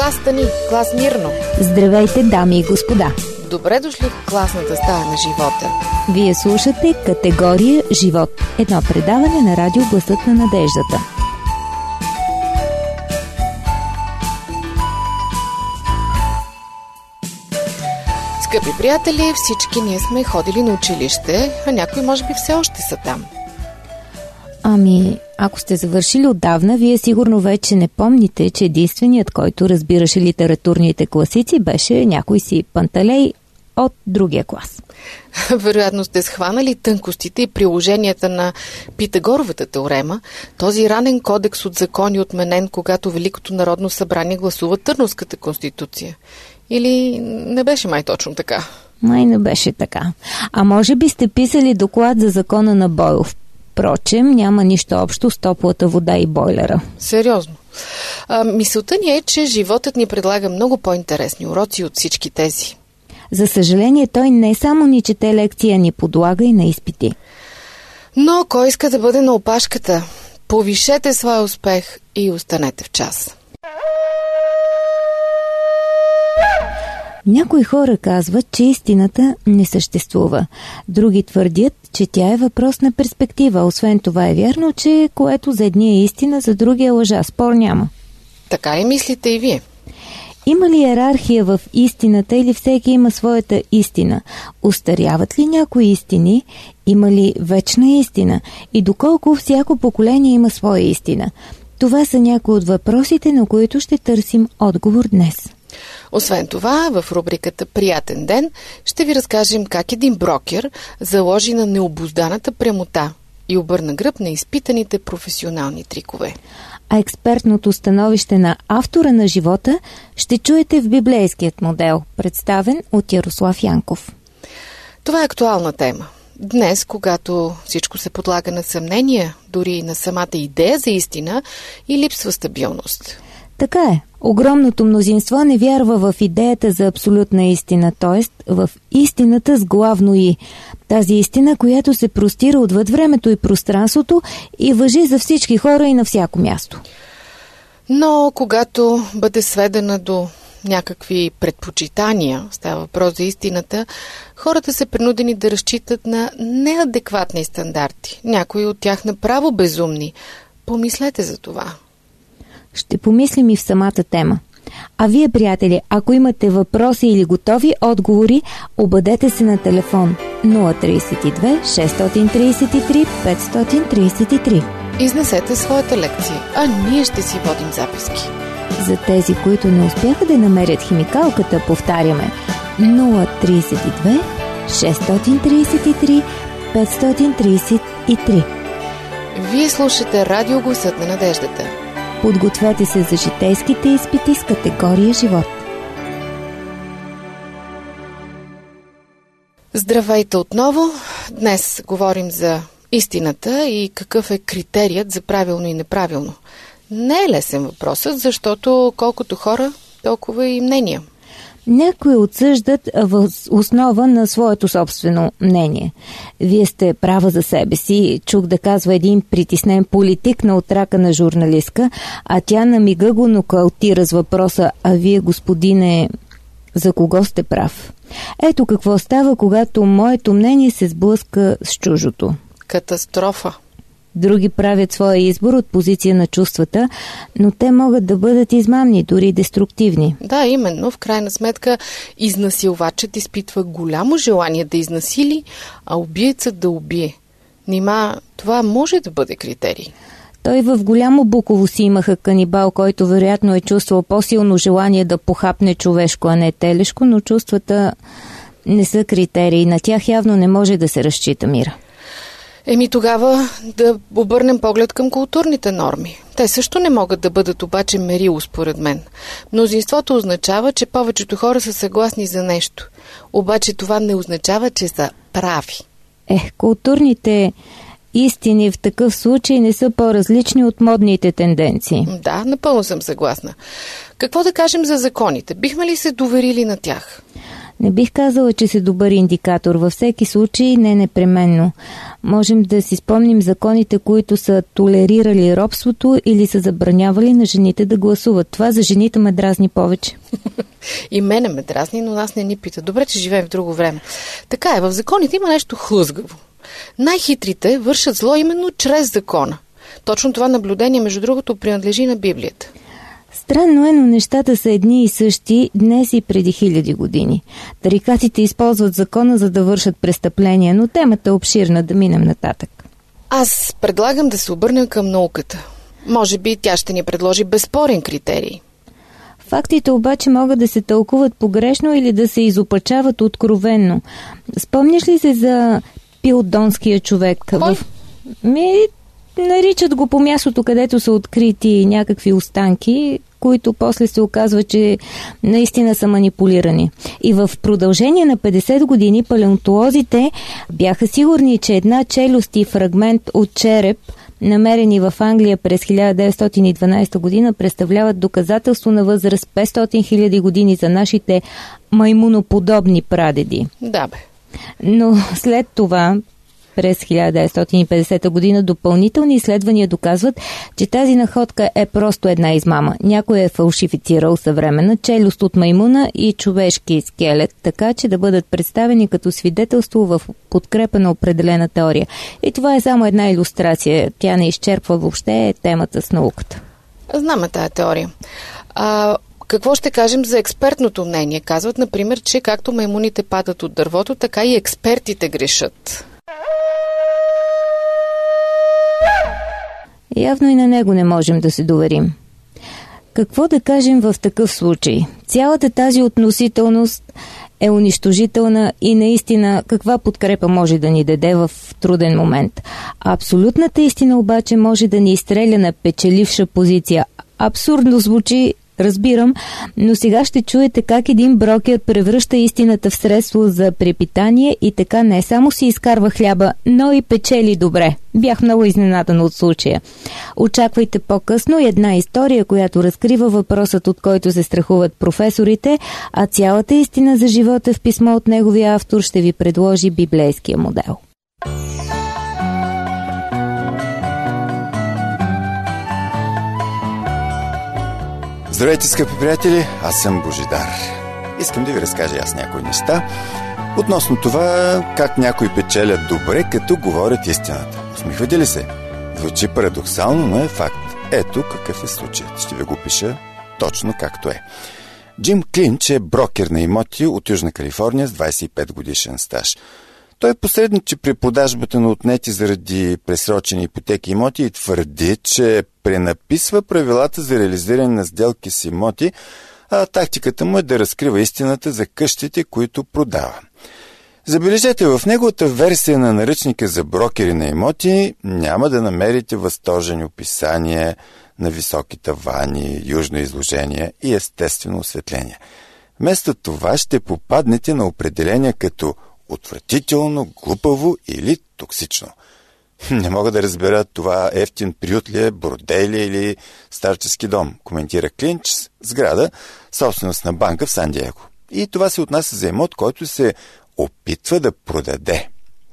класата ни, клас Мирно. Здравейте, дами и господа. Добре дошли в класната стая на живота. Вие слушате категория Живот. Едно предаване на радио Гласът на надеждата. Скъпи приятели, всички ние сме ходили на училище, а някои може би все още са там. Ако сте завършили отдавна, вие сигурно вече не помните, че единственият, който разбираше литературните класици, беше някой си Панталей от другия клас. Вероятно сте схванали тънкостите и приложенията на Питагоровата теорема, този ранен кодекс от закони, отменен, когато Великото народно събрание гласува Търновската конституция. Или не беше май точно така? Май не беше така. А може би сте писали доклад за закона на Бойлов. Впрочем, няма нищо общо с топлата вода и бойлера. Сериозно. Мисълта ни е, че животът ни предлага много по-интересни уроци от всички тези. За съжаление, той не само ни чете лекция, ни подлага и на изпити. Но кой иска да бъде на опашката? Повишете своя успех и останете в час. Някои хора казват, че истината не съществува. Други твърдят, че тя е въпрос на перспектива. Освен това е вярно, че което за едни е истина, за други е лъжа. Спор няма. Така ли мислите и вие? Има ли иерархия в истината или всеки има своята истина? Остаряват ли някои истини? Има ли вечна истина? И доколко всяко поколение има своя истина? Това са някои от въпросите, на които ще търсим отговор днес. Освен това, в рубриката «Приятен ден» ще ви разкажем как един брокер заложи на необузданата прямота и обърна гръб на изпитаните професионални трикове. А експертното становище на автора на живота ще чуете в библейският модел, представен от Ярослав Янков. Това е актуална тема. Днес, когато всичко се подлага на съмнения, дори и на самата идея за истина, и липсва стабилност. Така е. Огромното мнозинство не вярва в идеята за абсолютна истина, т.е. в истината с главно «и». Тази истина, която се простира отвъд времето и пространството и важи за всички хора и на всяко място. Но когато бъде сведена до някакви предпочитания, става въпрос за истината, хората са принудени да разчитат на неадекватни стандарти. Някои от тях направо безумни. Помислете за това. Ще помислим и в самата тема. А вие, приятели, ако имате въпроси или готови отговори, обадете се на телефон 032 633 533. Изнесете своята лекция, а ние ще си водим записки. За тези, които не успяха да намерят химикалката, повтаряме 032 633 533. Вие слушате Радио Гласът на надеждата. Подгответе се за житейските изпити с категория Живот. Здравейте отново! Днес говорим за истината и какъв е критерият за правилно и неправилно. Не е лесен въпросът, защото колкото хора, толкова и мнения. Някои отсъждат в основа на своето собствено мнение. Вие сте права за себе си, чух да казва един притеснен политик на отрака на журналистка, а тя на мига го нокаутира с въпроса: а вие, господине, за кого сте прав? Ето какво става, когато моето мнение се сблъска с чужото. Катастрофа. Други правят своя избор от позиция на чувствата, но те могат да бъдат измамни, дори деструктивни. Да, именно. В крайна сметка изнасилвачът изпитва голямо желание да изнасили, а убиецът да убие. Нима това може да бъде критерий. Той в Голямо Буково си имаха канибал, който вероятно е чувствал по-силно желание да похапне човешко, а не телешко, но чувствата не са критерии. На тях явно не може да се разчита мира. Тогава да обърнем поглед към културните норми. Те също не могат да бъдат обаче мерило, според мен. Мнозинството означава, че повечето хора са съгласни за нещо. Обаче това не означава, че са прави. Културните истини в такъв случай не са по-различни от модните тенденции. Да, напълно съм съгласна. Какво да кажем за законите? Бихме ли се доверили на тях? Не бих казала, че са добър индикатор. Във всеки случай не непременно. Можем да си спомним законите, които са толерирали робството или са забранявали на жените да гласуват. Това за жените ме дразни повече. И мене ме дразни, но нас не ни пита. Добре, че живеем в друго време. Така е, в законите има нещо хлъзгаво. Най-хитрите вършат зло именно чрез закона. Точно това наблюдение, между другото, принадлежи на Библията. Странно е, но нещата са едни и същи днес и преди 1000 години. Тарикатите използват закона, за да вършат престъпления, но темата е обширна, да минем нататък. Аз предлагам да се обърнем към науката. Може би тя ще ни предложи безспорен критерий. Фактите обаче могат да се тълкуват погрешно или да се изопачават откровенно. Спомняш ли се за Пилдонския човек? Кой? Наричат го по мястото, където са открити някакви останки, които после се оказва, че наистина са манипулирани. И в продължение на 50 години палеонтолозите бяха сигурни, че една челюст и фрагмент от череп, намерени в Англия през 1912 година, представляват доказателство на възраст 500 000 години за нашите маймуноподобни прадеди. Да, бе. Но след това, през 1950 година, допълнителни изследвания доказват, че тази находка е просто една измама. Някой е фалшифицирал съвременна челюст от маймуна и човешки скелет, така че да бъдат представени като свидетелство в подкрепа на определена теория. И това е само една илюстрация. Тя не изчерпва въобще темата с науката. Знаме тая теория. Какво ще кажем за експертното мнение? Казват, например, че както маймуните падат от дървото, така и експертите грешат. Явно и на него не можем да се доверим. Какво да кажем в такъв случай? Цялата тази относителност е унищожителна и наистина каква подкрепа може да ни даде в труден момент. Абсолютната истина обаче може да ни изстреля на печеливша позиция. Абсурдно звучи, разбирам, но сега ще чуете как един брокер превръща истината в средство за препитание и така не само си изкарва хляба, но и печели добре. Бях много изненадан от случая. Очаквайте по-късно една история, която разкрива въпросът, от който се страхуват професорите, а цялата истина за живота в писмо от неговия автор ще ви предложи библейския модел. Здравейте, скъпи приятели, аз съм Божидар. Искам да ви разкажа аз някои неща относно това как някои печелят добре, като говорят истината. Усмихвате ли се? Звучи парадоксално, но е факт. Ето какъв е случаят. Ще ви го пиша точно както е. Джим Клинч е брокер на имоти от Южна Калифорния с 25 годишен стаж. Той посредничи при продажбата на отнети заради пресрочени ипотеки имоти и твърди, че пренаписва правилата за реализиране на сделки с имоти, а тактиката му е да разкрива истината за къщите, които продава. Забележете, в неговата версия на наръчника за брокери на имоти няма да намерите възторжени описания на високи тавани, южно изложение и естествено осветление. Вместо това ще попаднете на определения като отвратително, глупаво или токсично. Не мога да разбера това ефтин приют ли е, бордей ли или старчески дом, коментира Клинч, сграда, собственост на банка в Сан Диего. И това се отнася за имот, който се опитва да продаде.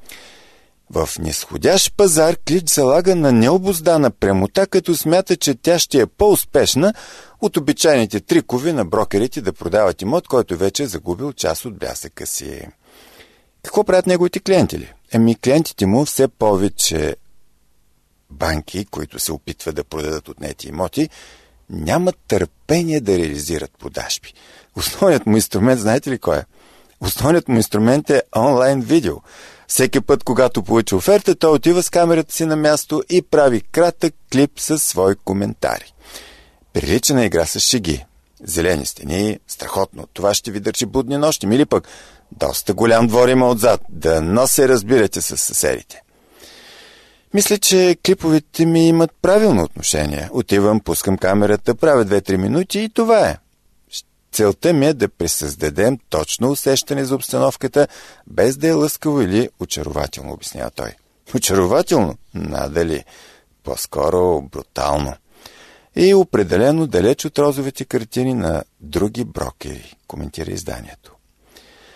В нисходящ пазар Клинч залага на необуздана прямота, като смята, че тя ще е по-успешна от обичайните трикове на брокерите да продават имот, който вече е загубил част от блясъка си. Какво правят неговите клиенти ли? Клиентите му все повече банки, които се опитват да продадат отнети имоти, нямат търпение да реализират продажби. Основният му инструмент, знаете ли кой е? Основният му инструмент е онлайн видео. Всеки път, когато получи оферта, той отива с камерата си на място и прави кратък клип със свои коментари. Прилича на игра с шеги. Зелени стени, страхотно. Това ще ви държи будни нощи. Или пък доста голям двор има отзад. Дано се разбирате с съседите. Мисля, че клиповете ми имат правилно отношение. Отивам, пускам камерата, правя 2-3 минути и това е. Целта ми е да пресъздадем точно усещане за обстановката, без да е лъскаво или очарователно, обяснява той. Очарователно? Надали. По-скоро брутално. И определено далеч от розовите картини на други брокери, коментира изданието.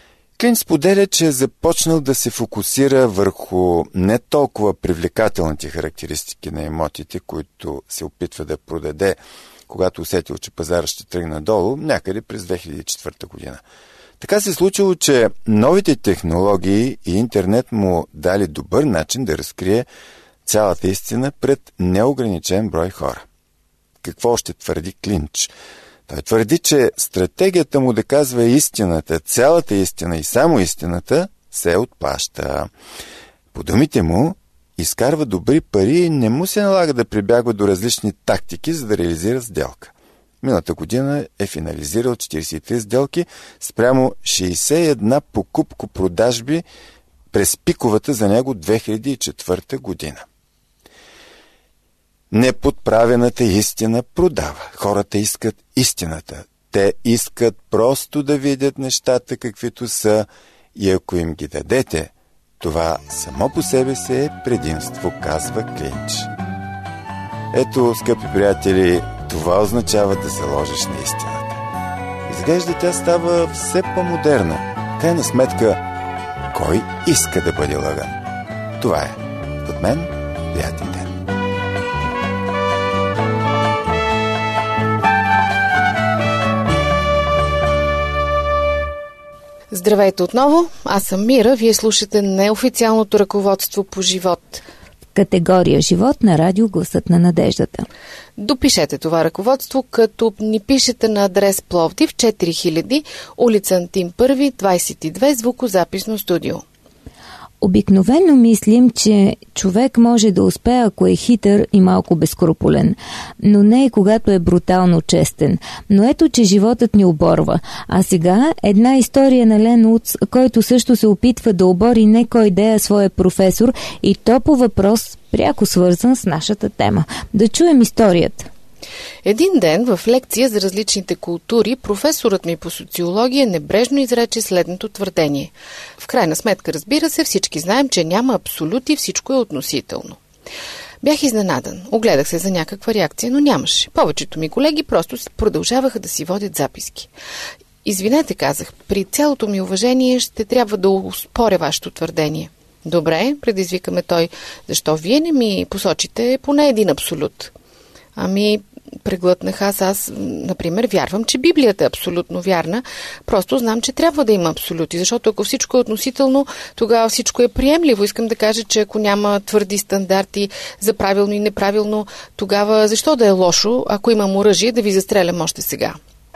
Клинч споделя, че е започнал да се фокусира върху не толкова привлекателните характеристики на имотите, които се опитва да продаде, когато усетил, че пазара ще тръгне надолу, някъде през 2004 година. Така се случило, че новите технологии и интернет му дали добър начин да разкрие цялата истина пред неограничен брой хора. Какво още твърди Клинч? Той твърди, че стратегията му да казва истината, цялата истина и само истината се отплаща. По думите му, изкарва добри пари и не му се налага да прибягва до различни тактики, за да реализира сделка. Миналата година е финализирал 43 сделки спрямо 61 покупко-продажби през пиковата за него 2004 година. Неподправената истина продава. Хората искат истината. Те искат просто да видят нещата каквито са и ако им ги дадете, това само по себе си е предимство, казва Клинч. Ето, скъпи приятели, това означава да заложиш на истината. Изглежда тя става все по-модерна. Крайна сметка, кой иска да бъде лъган? Това е. От мен, приятен ден. Здравейте отново, аз съм Мира, вие слушате неофициалното ръководство по живот. Категория живот на радио Гласът на надеждата. Допишете това ръководство, като ни пишете на адрес Пловдив 4000, улица Антим 1, 22, звукозаписно студио. Обикновено мислим, че човек може да успее, ако е хитър и малко безкруполен, но не и когато е брутално честен. Но ето, че животът ни оборва. А сега една история на Лен Уц, който също се опитва да обори не кой да е своя професор, и то по въпрос пряко свързан с нашата тема. Да чуем историята. Един ден в лекция за различните култури професорът ми по социология небрежно изрече следното твърдение. В крайна сметка, разбира се, всички знаем, че няма абсолюти, всичко е относително. Бях изненадан. Огледах се за някаква реакция, но нямаше. Повечето ми колеги просто продължаваха да си водят записки. Извинете, казах, при цялото ми уважение ще трябва да успоря вашето твърдение. Добре, предизвикаме той, защо вие не ми посочите поне един абсолют? Ами, преглътнах аз, например, вярвам, че Библията е абсолютно вярна. Просто знам, че трябва да има абсолюти, защото ако всичко е относително, тогава всичко е приемливо. Искам да кажа, че ако няма твърди стандарти за правилно и неправилно, тогава защо да е лошо, ако имам оръжие, да ви застрелям още сега?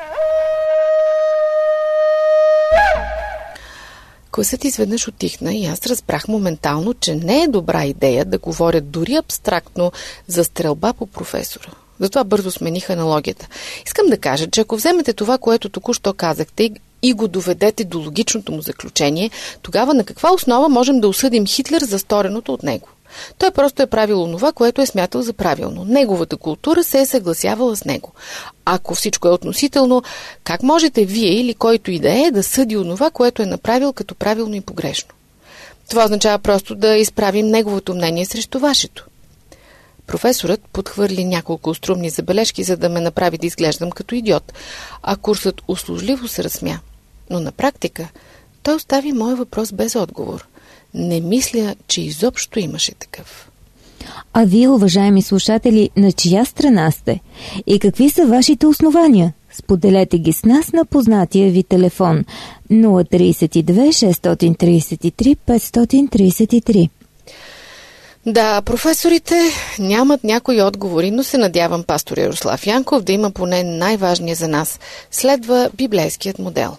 Класът изведнъж утихна и аз разбрах моментално, че не е добра идея да говоря дори абстрактно за стрелба по професора. Затова бързо смених аналогията. Искам да кажа, че ако вземете това, което току-що казахте и го доведете до логичното му заключение, тогава на каква основа можем да осъдим Хитлер за стореното от него? Той просто е правил онова, което е смятал за правилно. Неговата култура се е съгласявала с него. Ако всичко е относително, как можете вие или който и да съди онова, което е направил като правилно и погрешно? Това означава просто да изправим неговото мнение срещу вашето. Професорът подхвърли няколко острумни забележки, за да ме направи да изглеждам като идиот, а курсът услужливо се разсмя. Но на практика той остави моя въпрос без отговор. Не мисля, че изобщо имаше такъв. А вие, уважаеми слушатели, на чия страна сте? И какви са вашите основания? Споделете ги с нас на познатия ви телефон 032 633 533. Да, професорите нямат някои отговори, но се надявам пастор Ярослав Янков да има поне най-важния за нас. Следва библейският модел.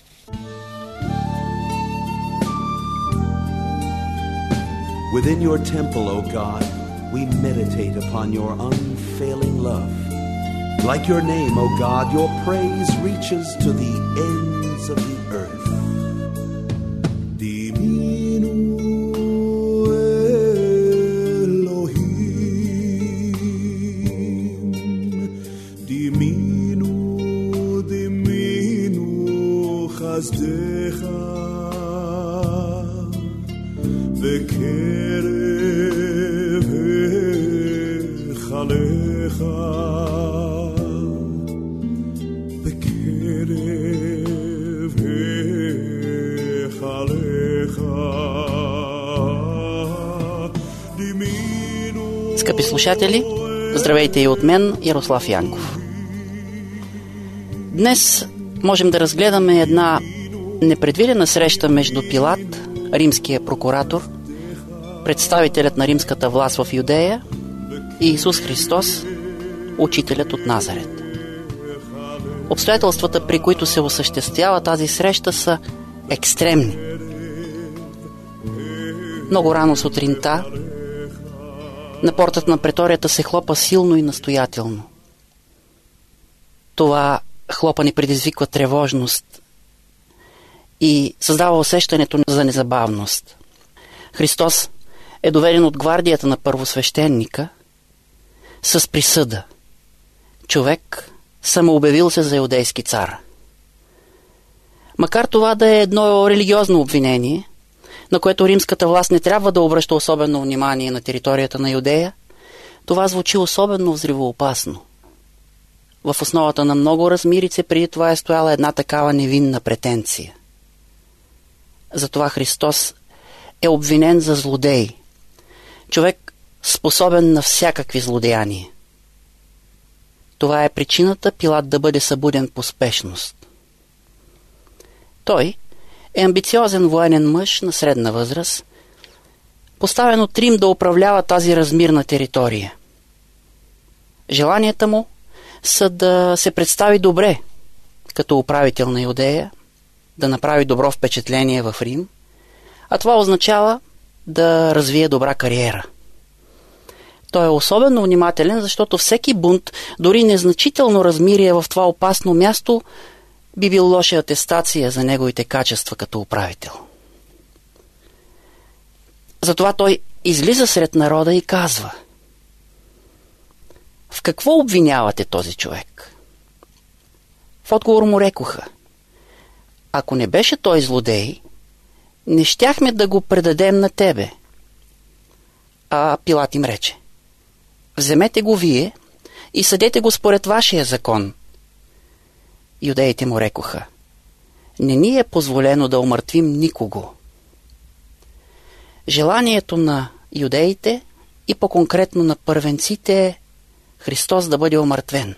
Within your temple, O God, we meditate upon your unfailing love. Like your name, O God, your praise reaches to the ends of the earth. Diminu Elohim, Diminu, Diminu Chazdecha, Vekerev Echalecha, Vekerev Скъпи слушатели, здравейте и от мен, Ярослав Янков. Днес можем да разгледаме една непредвидена среща между Пилат, римския прокуратор, представителят на римската власт в Юдея, и Исус Христос, учителят от Назарет. Обстоятелствата, при които се осъществява тази среща, са екстремни. Много рано сутринта на портата на преторията се хлопа силно и настоятелно. Това хлопане предизвиква тревожност и създава усещането за незабавност. Христос е доведен от гвардията на първосвещеника с присъда. Човек самообявил се за юдейски цар. Макар това да е едно религиозно обвинение, на което римската власт не трябва да обръща особено внимание на територията на Юдея, това звучи особено взривоопасно. В основата на много размирици преди това е стояла една такава невинна претенция. Затова Христос е обвинен за злодей, човек способен на всякакви злодеяния. Това е причината Пилат да бъде събуден по спешност. Той е амбициозен военен мъж на средна възраст, поставен от Рим да управлява тази размирна територия. Желанията му са да се представи добре като управител на Юдея, да направи добро впечатление в Рим, а това означава да развие добра кариера. Той е особено внимателен, защото всеки бунт, дори незначително размирие в това опасно място, би бил лоша атестация за неговите качества като управител. Затова той излиза сред народа и казва: в какво обвинявате този човек? В отговор му рекоха: ако не беше той злодей, не щяхме да го предадем на тебе. А Пилат им рече: вземете го вие и съдете го според вашия закон. Юдеите му рекоха: не ни е позволено да умъртвим никого. Желанието на юдеите и по-конкретно на първенците е Христос да бъде умъртвен.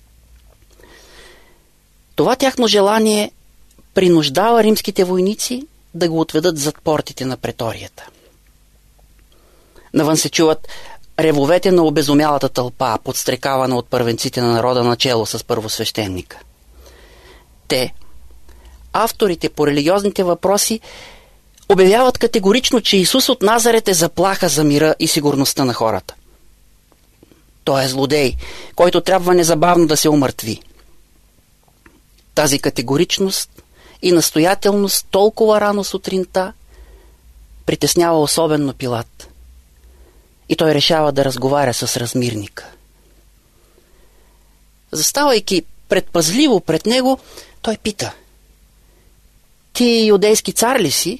Това тяхно желание принуждава римските войници да го отведат зад портите на преторията. Навън се чуват ревовете на обезумялата тълпа, подстрекавана от първенците на народа начело с първосвещеника. Те, авторите по религиозните въпроси, обявяват категорично, че Исус от Назарет е заплаха за мира и сигурността на хората. Той е злодей, който трябва незабавно да се умъртви. Тази категоричност и настоятелност толкова рано сутринта притеснява особено Пилат. И той решава да разговаря с размирника. Заставайки предпазливо пред него, той пита: ти юдейски цар ли си?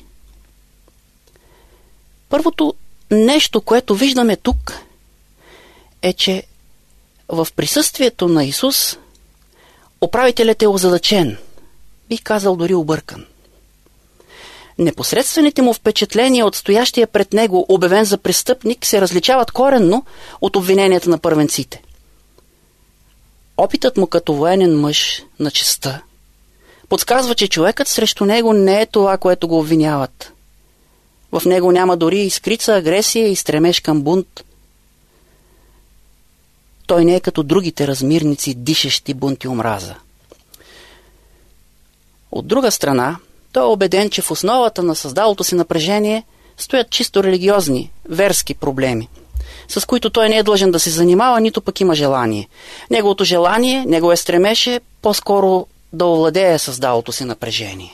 Първото нещо, което виждаме тук, е, че в присъствието на Исус управителят е озадачен, бих казал дори объркан. Непосредствените му впечатления от стоящия пред него, обявен за престъпник, се различават коренно от обвиненията на първенците. Опитът му като военен мъж на честта подсказва, че човекът срещу него не е това, което го обвиняват. В него няма дори искрица агресия и стремеж към бунт. Той не е като другите размирници, дишещи бунт и омраза. От друга страна, той е убеден, че в основата на създалото си напрежение стоят чисто религиозни, верски проблеми, с които той не е длъжен да се занимава, нито пък има желание. Неговото желание, неговия стремеж е по-скоро да овладее създалото си напрежение.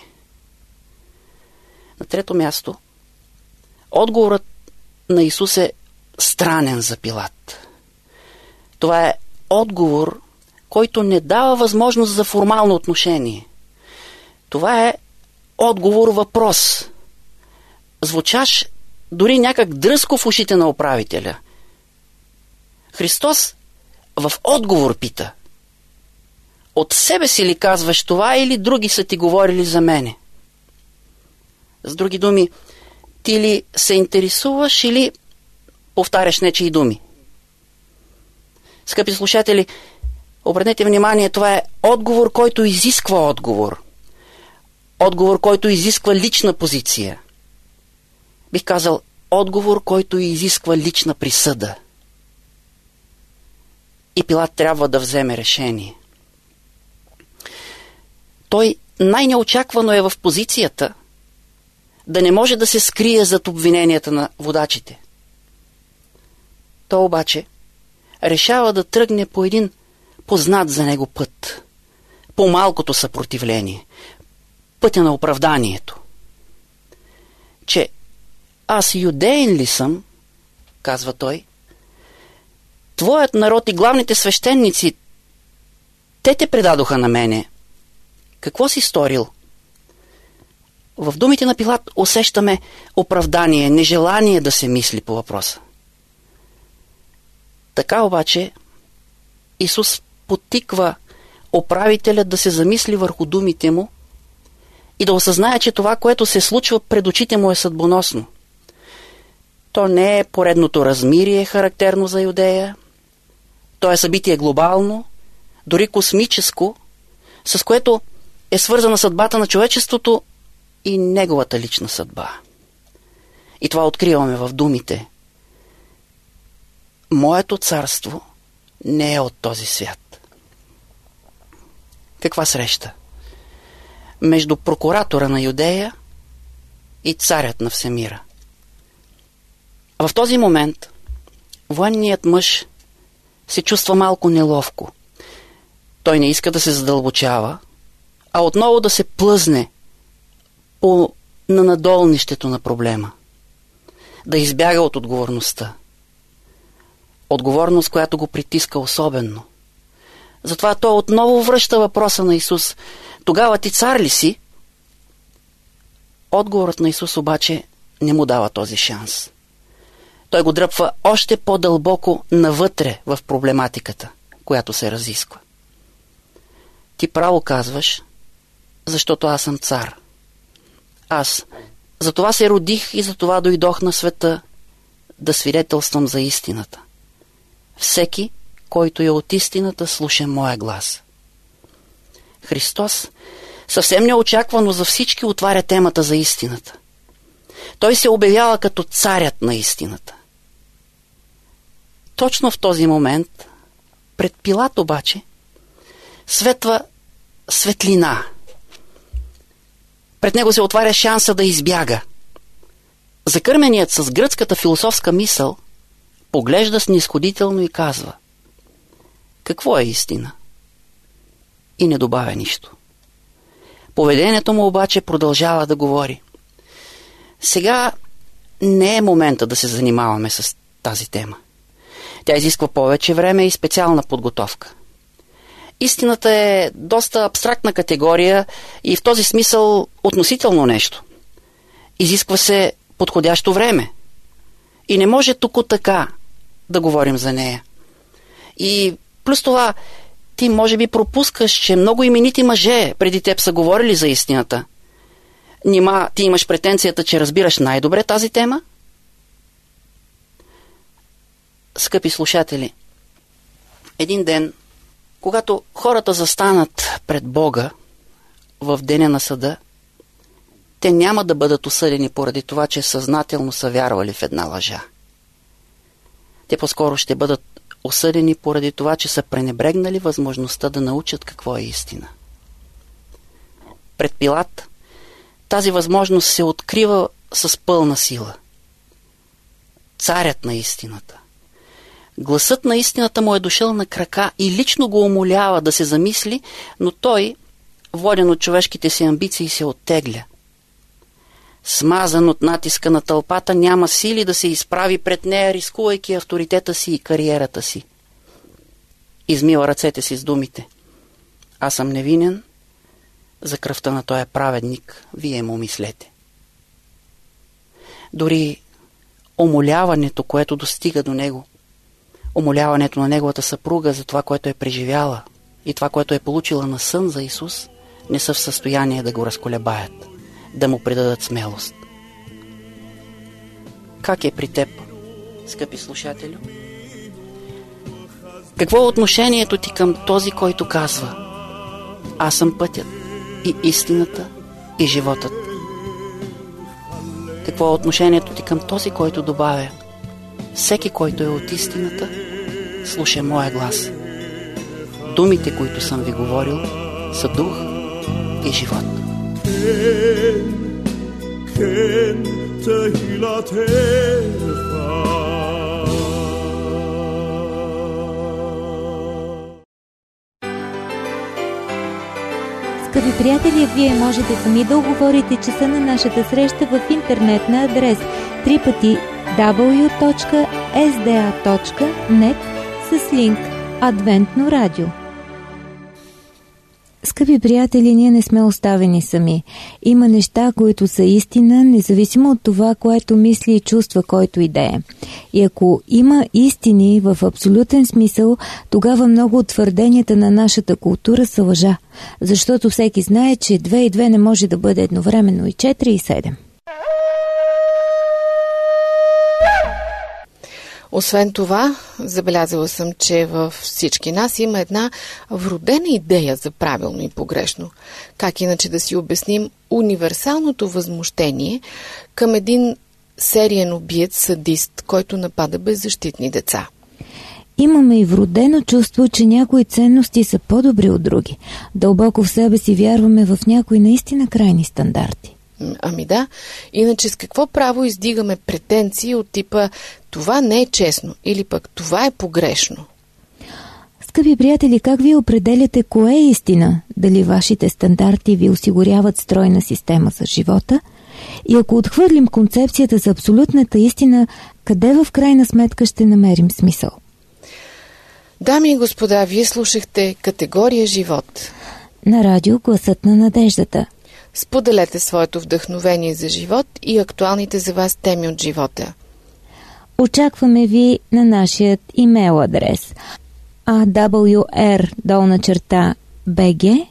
На трето място, отговорът на Исус е странен за Пилат. Това е отговор, който не дава възможност за формално отношение. Това е отговор-въпрос. Звучаш дори някак дръзко в ушите на управителя. Христос в отговор пита: от себе си ли казваш това, или други са ти говорили за мене? С други думи, ти ли се интересуваш или повтаряш нечии думи? Скъпи слушатели, обърнете внимание, това е отговор, който изисква отговор. Отговор, който изисква лична позиция. Бих казал, отговор, който изисква лична присъда. И Пилат трябва да вземе решение. Той най-неочаквано е в позицията да не може да се скрие зад обвиненията на водачите. Той обаче решава да тръгне по един познат за него път, по малкото съпротивление, пътя на оправданието. Че аз юдеин ли съм, казва той, твоят народ и главните свещеници, те предадоха на мене. Какво си сторил? В думите на Пилат усещаме оправдание, нежелание да се мисли по въпроса. Така обаче Исус подтиква управителят да се замисли върху думите му и да осъзнае, че това, което се случва пред очите му, е съдбоносно. То не е поредното размирие, характерно за Юдея. То е събитие глобално, дори космическо, с което е свързана съдбата на човечеството и неговата лична съдба. И това откриваме в думите. Моето царство не е от този свят. Каква среща? Между прокуратора на Юдея и царят на всемира. В този момент военният мъж се чувства малко неловко. Той не иска да се задълбочава, а отново да се плъзне на надолнището на проблема. Да избяга от отговорността. Отговорност, която го притиска особено. Затова той отново връща въпроса на Исус. Тогава ти цар ли си? Отговорът на Исус обаче не му дава този шанс. Той го дръпва още по-дълбоко навътре в проблематиката, която се разисква. Ти право казваш, защото аз съм цар. Аз затова се родих и затова дойдох на света да свидетелствам за истината. Всеки, който е от истината, слуша моя глас. Христос съвсем неочаквано за всички отваря темата за истината. Той се обявява като царят на истината. Точно в този момент, пред Пилат обаче, светва светлина. Пред него се отваря шанса да избяга. Закърменият с гръцката философска мисъл поглежда снизходително и казва: какво е истина? И не добавя нищо. Поведението му обаче продължава да говори. Сега не е момента да се занимаваме с тази тема. Тя изисква повече време и специална подготовка. Истината е доста абстрактна категория и в този смисъл относително нещо. Изисква се подходящо време. И не може тук така да говорим за нея. И плюс това, ти може би пропускаш, че много именити мъже преди теб са говорили за истината. Нима ти имаш претенцията, че разбираш най-добре тази тема? Скъпи слушатели, един ден, когато хората застанат пред Бога в деня на съда, те няма да бъдат осъдени поради това, че съзнателно са вярвали в една лъжа. Те по-скоро ще бъдат осъдени поради това, че са пренебрегнали възможността да научат какво е истина. Пред Пилат тази възможност се открива с пълна сила. Царят на истината. Гласът на истината му е дошъл на крака и лично го умолява да се замисли, но той, воден от човешките си амбиции, се оттегля. Смазан от натиска на тълпата, няма сили да се изправи пред нея, рискувайки авторитета си и кариерата си. Измива ръцете си с думите: аз съм невинен, за кръвта на този праведник вие му мислете. Дори умоляването, което достига до него, умоляването на неговата съпруга за това, което е преживяла и това, което е получила на сън за Исус, не са в състояние да го разколебаят, да му придадат смелост. Как е при теб, скъпи слушателю? Какво е отношението ти към този, който казва: аз съм пътят и истината и животът? Какво е отношението ти към този, който добавя: всеки, който е от истината, слуша моя глас? Думите, които съм ви говорил, са дух и живот. Скъпи приятели, вие можете сами да оговорите часа на нашата среща в интернет на адрес www.sda.net с линк Адвентно радио. Скъпи приятели, ние не сме оставени сами. Има неща, които са истина, независимо от това, което мисли и чувства който идея. И ако има истини в абсолютен смисъл, тогава много от твърденията на нашата култура са лъжа. Защото всеки знае, че 2 и 2 не може да бъде едновременно и 4 и 7. Освен това, забелязала съм, че във всички нас има една вродена идея за правилно и погрешно. Как иначе да си обясним универсалното възмущение към един сериен убиец, садист, който напада беззащитни деца? Имаме и вродено чувство, че някои ценности са по-добри от други. Дълбоко в себе си вярваме в някои наистина крайни стандарти. Ами да, иначе с какво право издигаме претенции от типа това не е честно или пък това е погрешно? Скъпи приятели, как ви определяте кое е истина? Дали вашите стандарти ви осигуряват стройна система за живота? И ако отхвърлим концепцията за абсолютната истина, къде в крайна сметка ще намерим смисъл? Дами и господа, вие слушахте Категория живот. На радио Гласът на надеждата. Споделете своето вдъхновение за живот и актуалните за вас теми от живота. Очакваме ви на нашия имейл адрес awr_bg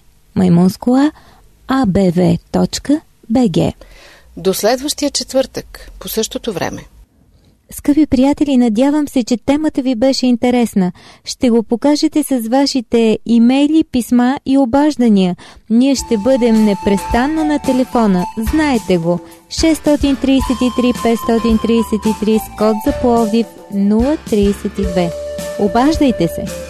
abv.bg. До следващия четвъртък, по същото време. Скъпи приятели, надявам се, че темата ви беше интересна. Ще го покажете с вашите имейли, писма и обаждания. Ние ще бъдем непрестанно на телефона. Знаете го. 633 533 с код за Пловдив 032. Обаждайте се!